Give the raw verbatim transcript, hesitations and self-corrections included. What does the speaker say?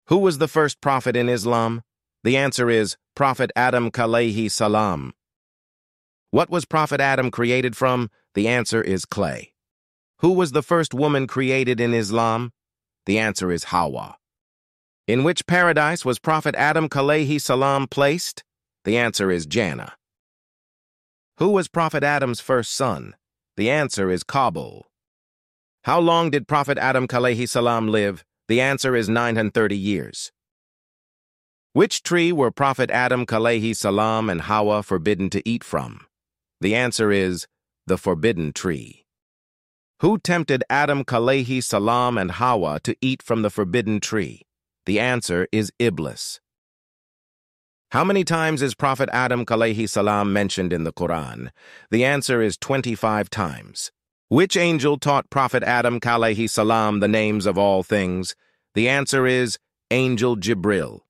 Who was the first prophet in Islam? The answer is Prophet Adam alayhi salam. What was Prophet Adam created from? The answer is clay. Who was the first woman created in Islam? The answer is Hawa. In which paradise was Prophet Adam alayhi salam placed? The answer is Jannah. Who was Prophet Adam's first son? The answer is Kabul. How long did Prophet Adam alayhi salam live? The answer is nine hundred thirty years. Which tree were Prophet Adam alayhi salam and Hawa forbidden to eat from? The answer is the forbidden tree. Who tempted Adam alayhi salam and Hawa to eat from the forbidden tree? The answer is Iblis. How many times is Prophet Adam alayhi salam mentioned in the Quran? The answer is twenty-five times. Which angel taught Prophet Adam alayhi salam the names of all things? The answer is Angel Jibril.